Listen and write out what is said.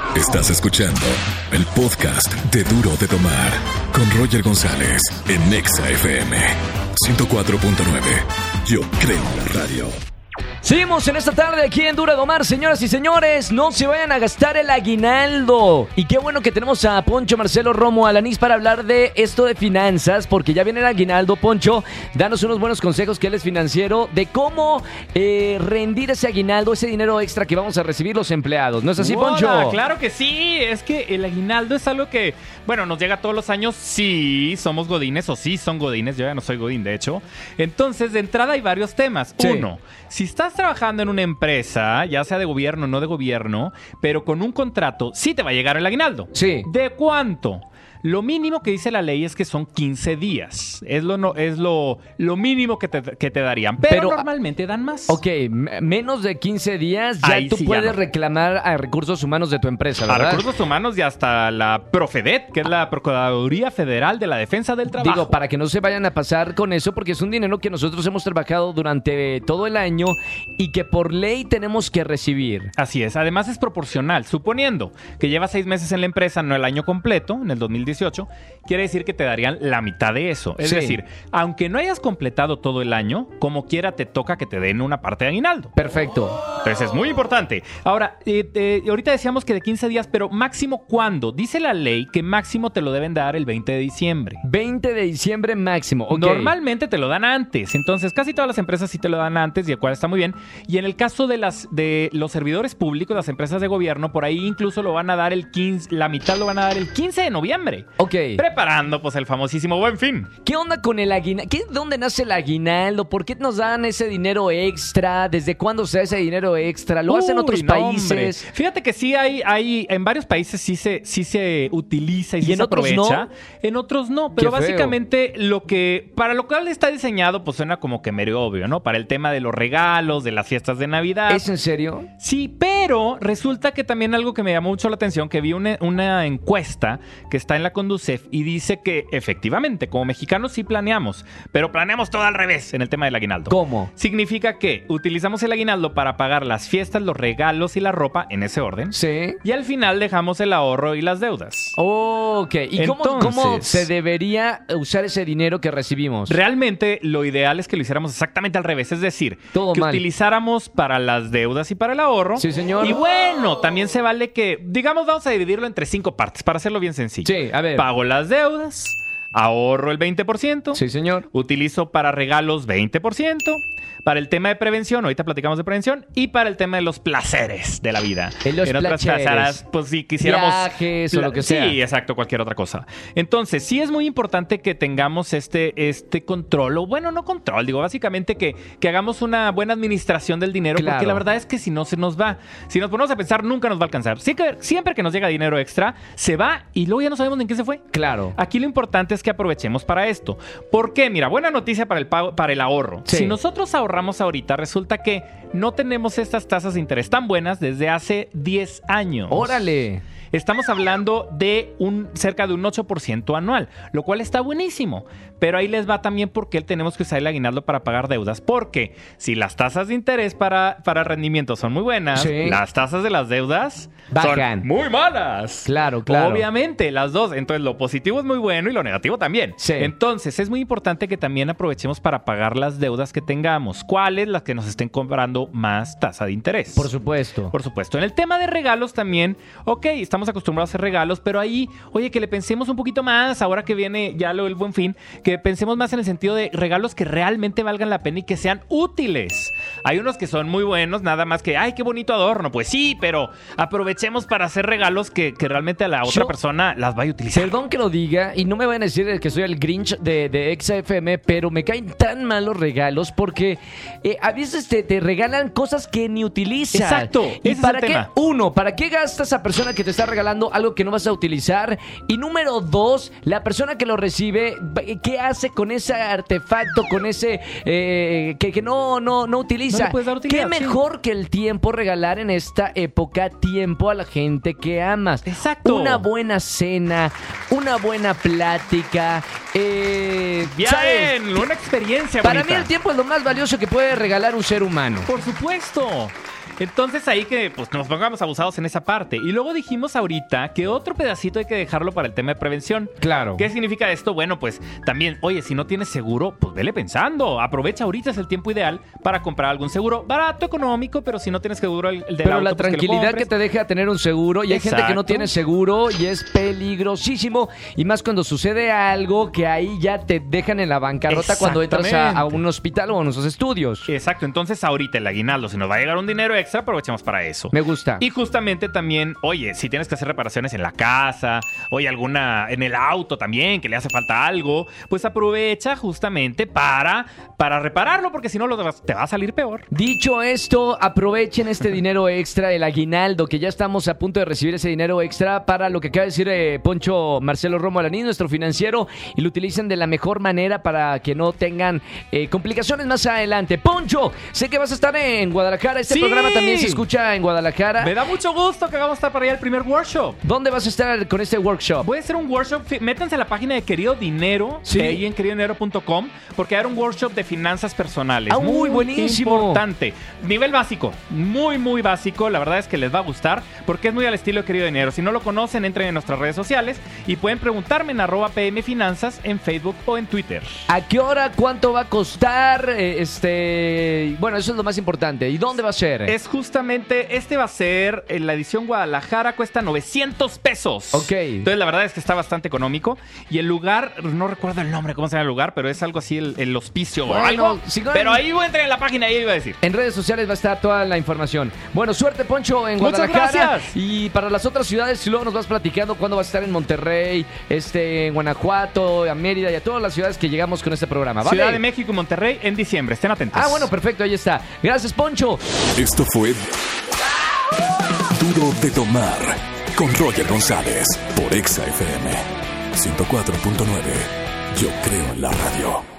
Estás escuchando el podcast de Duro de Tomar con Roger González en Nexa FM 104.9. Yo creo en la radio. Seguimos en esta tarde aquí en Duro de Tomar, señoras y señores. No se vayan a gastar el aguinaldo. Y qué bueno que tenemos a Poncho Marcelo Romo Alanís para hablar de esto de finanzas, porque ya viene el aguinaldo. Poncho, danos unos buenos consejos, que él es financiero, de cómo rendir ese aguinaldo, ese dinero extra que vamos a recibir los empleados. ¿No es así, Poncho? Claro que sí. Es que el aguinaldo es algo que, bueno, nos llega todos los años. Sí, somos godines o sí son godines. Yo ya no soy godín, de hecho. Entonces, de entrada hay varios temas. Sí. Uno, si estás trabajando en una empresa, ya sea de gobierno o no de gobierno, pero con un contrato, sí te va a llegar el aguinaldo. Sí. ¿De cuánto? Lo mínimo que dice la ley es que son 15 días. Es lo mínimo que te darían. Pero normalmente dan más. Ok, menos de 15 días ya Ahí tú sí puedes ya no. reclamar a recursos humanos de tu empresa, A ¿verdad? recursos humanos y hasta la Profedet, que es la Procuraduría Federal de la Defensa del Trabajo. Digo, para que no se vayan a pasar con eso, porque es un dinero que nosotros hemos trabajado durante todo el año y que por ley tenemos que recibir. Así es. Además es proporcional. Suponiendo que llevas 6 meses en la empresa, no el año completo, en el 2018, quiere decir que te darían la mitad de eso. Es Sí. decir, aunque no hayas completado todo el año, como quiera te toca que te den una parte de aguinaldo. Perfecto. Entonces es muy importante. Ahora, ahorita decíamos que de 15 días, pero máximo ¿cuándo? Dice la ley que máximo te lo deben dar el 20 de diciembre. 20 de diciembre máximo. Ok. Normalmente te lo dan antes, entonces casi todas las empresas sí te lo dan antes, y el cual está muy bien. Y en el caso de los servidores públicos, las empresas de gobierno, por ahí incluso lo van a dar la mitad lo van a dar el 15 de noviembre. Ok. Preparando pues el famosísimo Buen Fin. ¿Qué onda con el aguinaldo? ¿Dónde nace el aguinaldo? ¿Por qué nos dan ese dinero extra? ¿Desde cuándo se da ese dinero extra? ¿Lo hacen otros No, países? hombre. Fíjate que sí hay en varios países sí se utiliza y sí en se otros aprovecha. no? En otros no, pero Qué feo. básicamente para lo cual está diseñado pues suena como que medio obvio, ¿no? Para el tema de los regalos, de las fiestas de Navidad. ¿Es en serio? Sí, pero resulta que también algo que me llamó mucho la atención, que vi una encuesta que está en la Conducef y dice que efectivamente como mexicanos sí planeamos, pero planeamos todo al revés en el tema del aguinaldo. ¿Cómo? Significa que utilizamos el aguinaldo para pagar las fiestas, los regalos y la ropa en ese orden. Sí. Y al final dejamos el ahorro y las deudas. Ok. ¿Y cómo Entonces, se debería usar ese dinero que recibimos? Realmente lo ideal es que lo hiciéramos exactamente al revés, es decir, Todo que mal. utilizáramos para las deudas y para el ahorro. Sí, señor. Y bueno, también se vale que, digamos, vamos a dividirlo entre 5 partes para hacerlo bien sencillo. Sí, a ver. Pago las deudas, ahorro el 20%. Sí, señor. Utilizo para regalos 20%. Para el tema de prevención, ahorita platicamos de prevención. Y para el tema de los placeres de la vida. En otras placeres, palabras, pues si quisiéramos... viajes o lo que sea. Sí, exacto, cualquier otra cosa. Entonces, sí es muy importante que tengamos este control. O bueno, no control, digo, básicamente que hagamos una buena administración del dinero. Claro. Porque la verdad es que si no se nos va. Si nos ponemos a pensar, nunca nos va a alcanzar. Siempre que nos llega dinero extra, se va y luego ya no sabemos en qué se fue. Claro. Aquí lo importante es que aprovechemos para esto. ¿Por qué? Mira, buena noticia para el pago, para el ahorro. Sí. Si nosotros ahorramos ahorita, resulta que no tenemos estas tasas de interés tan buenas desde hace 10 años. ¡Órale! Estamos hablando de cerca de un 8% anual, lo cual está buenísimo. Pero ahí les va también porque tenemos que usar el aguinaldo para pagar deudas. Porque si las tasas de interés para rendimiento son muy buenas, Sí. las tasas de las deudas bajan. son muy malas. Claro, claro. Obviamente, las dos. Entonces, lo positivo es muy bueno y lo negativo también. Sí. Entonces, es muy importante que también aprovechemos para pagar las deudas que tengamos. ¿Cuáles? Las que nos estén cobrando más tasa de interés. Por supuesto. Por supuesto. En el tema de regalos también, ok, estamos acostumbrados a hacer regalos, pero ahí, oye, que le pensemos un poquito más, ahora que viene ya el Buen Fin, que pensemos más en el sentido de regalos que realmente valgan la pena y que sean útiles. Hay unos que son muy buenos, nada más que, ay, qué bonito adorno. Pues sí, pero aprovechemos para hacer regalos que realmente a la otra persona las vaya a utilizar. Perdón que lo diga, y no me van a decir que soy el Grinch de XFM, pero me caen tan mal los regalos porque a veces te regalan cosas que ni utilizas. Exacto, ¿Y ese para es el qué? tema. Uno, ¿para qué gasta esa persona que te está regalando algo que no vas a utilizar? Y número dos, la persona que lo recibe, ¿qué hace con ese artefacto, con ese que no utiliza? No le puedes dar utilidad, ¿Qué mejor que el tiempo regalar en esta época tiempo a la gente que amas? Exacto. Una buena cena, una buena plática. ¿Sabes? Bien, una experiencia Para bonita. mí el tiempo es lo más valioso que puede regalar un ser humano. Por supuesto. Entonces ahí que pues nos pongamos abusados en esa parte. Y luego dijimos ahorita que otro pedacito hay que dejarlo para el tema de prevención. Claro. ¿Qué significa esto? Bueno, pues también, oye, si no tienes seguro, pues vele pensando. Aprovecha ahorita, es el tiempo ideal para comprar algún seguro. Barato, económico, pero si no tienes seguro el del Pero auto, la pues tranquilidad que te deja tener un seguro. Y hay gente que no tiene seguro y es peligrosísimo. Y más cuando sucede algo que ahí ya te dejan en la bancarrota cuando entras a un hospital o a nuestros estudios. Exacto. Entonces ahorita el aguinaldo, si nos va a llegar un dinero extra, aprovechemos para eso. Me gusta. Y justamente también, oye, si tienes que hacer reparaciones en la casa, oye, alguna en el auto también, que le hace falta algo, pues aprovecha justamente para repararlo, porque si no te va a salir peor. Dicho esto, aprovechen este dinero extra, el aguinaldo, que ya estamos a punto de recibir ese dinero extra para lo que acaba de decir Poncho Marcelo Romo Alanis, nuestro financiero, y lo utilicen de la mejor manera para que no tengan complicaciones más adelante. Poncho, sé que vas a estar en Guadalajara. Este programa también se escucha en Guadalajara. Me da mucho gusto que vamos a estar para allá el primer workshop. ¿Dónde vas a estar con este workshop? Puede ser un workshop, métanse a la página de Querido Dinero, ahí en queridodinero.com, porque hay un workshop de finanzas personales. Muy buenísimo. Importante. Nivel básico, muy básico. La verdad es que les va a gustar, porque es muy al estilo de Querido Dinero. Si no lo conocen, entren en nuestras redes sociales y pueden preguntarme en @pmfinanzas en Facebook o en Twitter. ¿A qué hora? ¿Cuánto va a costar? Bueno, eso es lo más importante. ¿Y dónde va a ser? Es justamente, va a ser en la edición Guadalajara, cuesta 900 pesos. Ok. Entonces la verdad es que está bastante económico. Y el lugar, no recuerdo el nombre, cómo se llama el lugar, pero es algo así, el hospicio o algo. Pero ahí voy a entrar en la página y ahí iba a decir. En redes sociales va a estar toda la información. Bueno, suerte, Poncho, en Guadalajara. Muchas gracias. Y para las otras ciudades, luego nos vas platicando cuándo vas a estar en Monterrey, en Guanajuato, a Mérida y a todas las ciudades que llegamos con este programa, ¿vale? Ciudad de México y Monterrey en diciembre, estén atentos. Bueno, perfecto, ahí está. Gracias, Poncho. Esto fue Duro de Tomar con Roger González por Exa FM 104.9. Yo creo en la radio.